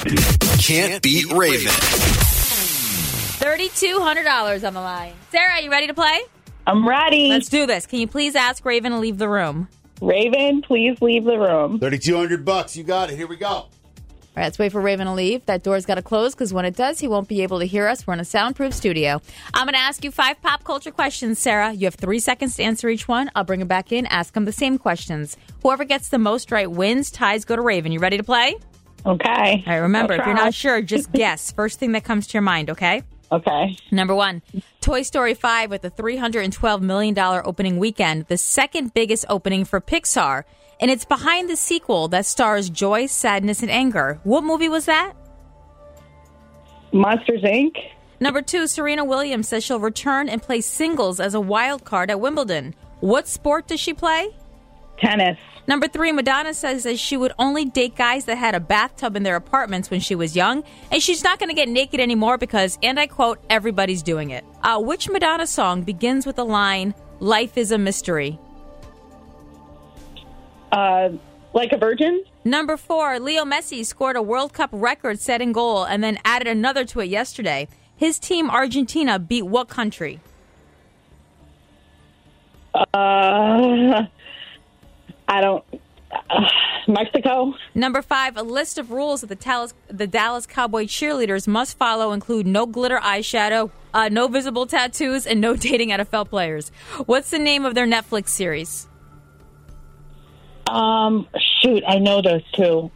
Can't beat Raven. $3,200 on the line. Sarah, you ready to play? I'm ready. Let's do this. Can you please ask Raven to leave the room? Raven, please leave the room. $3,200. You got it. Here we go. All right, let's wait for Raven to leave. That door's got to close because when it does, he won't be able to hear us. We're in a soundproof studio. I'm going to ask you 5 pop culture questions, Sarah. You have 3 seconds to answer each one. I'll bring him back in, ask him the same questions. Whoever gets the most right wins. Ties go to Raven. You ready to play? Okay. All right, remember, if you're not sure, just guess. First thing that comes to your mind, okay? Okay. Number 1, Toy Story 5 with a $312 million opening weekend, the second biggest opening for Pixar. And it's behind the sequel that stars joy, sadness, and anger. What movie was that? Monsters, Inc. Number 2, Serena Williams says she'll return and play singles as a wild card at Wimbledon. What sport does she play? Tennis. Number 3, Madonna says that she would only date guys that had a bathtub in their apartments when she was young, and she's not going to get naked anymore because, and I quote, everybody's doing it. Which Madonna song begins with the line, "Life is a mystery"? Like a Virgin. Number 4, Leo Messi scored a World Cup record-setting goal and then added another to it yesterday. His team, Argentina, beat what country? Mexico. Number 5, a list of rules that the Dallas Cowboy cheerleaders must follow include no glitter eyeshadow, no visible tattoos, and no dating NFL players. What's the name of their Netflix series? Shoot, I know those two.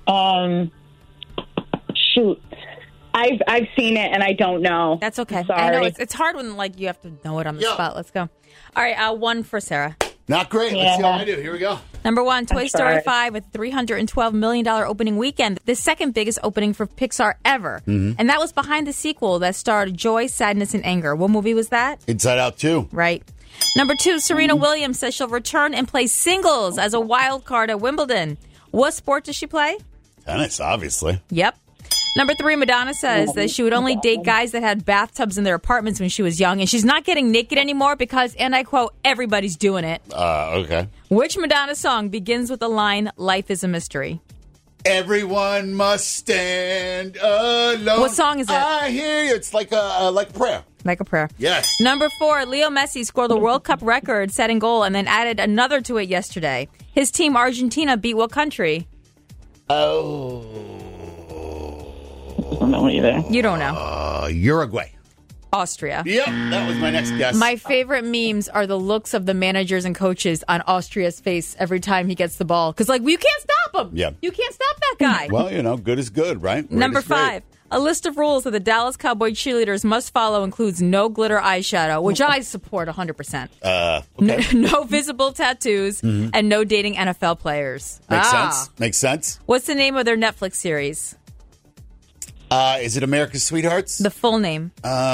Shoot. I've seen it and I don't know. That's okay. Sorry. I know it's hard when you have to know it on the spot. Let's go. All right, 1 for Sarah. Not great. Let's see how I do. Here we go. Number 1, Toy Story sorry. 5 with $312 million opening weekend, the second biggest opening for Pixar ever. And that was behind the sequel that starred joy, sadness, and anger. What movie was that? Inside Out 2. Right. Number 2, Serena Williams says she'll return and play singles as a wild card at Wimbledon. What sport does she play? Tennis, obviously. Yep. Number 3, Madonna says that she would only date guys that had bathtubs in their apartments when she was young, and she's not getting naked anymore because, and I quote, everybody's doing it. Okay. Which Madonna song begins with the line, "Life is a mystery"? Everyone must stand alone. What song is it? I hear you. It's like a prayer. Like a prayer. Yes. Number 4, Leo Messi scored the World Cup record-setting goal and then added another to it yesterday. His team, Argentina, beat what country? Oh. I don't know either. You don't know. Uruguay. Austria. Yep, that was my next guess. My favorite memes are the looks of the managers and coaches on Austria's face every time he gets the ball. Because, you can't stop him. Yeah. You can't stop that guy. Well, good is good, right? Number Great is great. 5, a list of rules that the Dallas Cowboy cheerleaders must follow includes no glitter eyeshadow, which I support 100%. Okay. No visible tattoos, and no dating NFL players. Makes sense. What's the name of their Netflix series? Is it America's Sweethearts? The full name.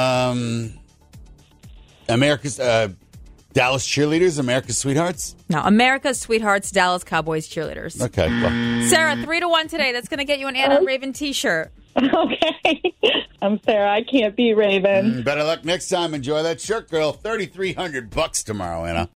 America's Dallas Cheerleaders, America's Sweethearts? No, America's Sweethearts, Dallas Cowboys cheerleaders. Okay. Well. Sarah, 3-1 today. That's going to get you an Anna Raven t-shirt. Okay. I'm Sarah. I can't beat Raven. Better luck next time. Enjoy that shirt, girl. $3,300 tomorrow, Anna.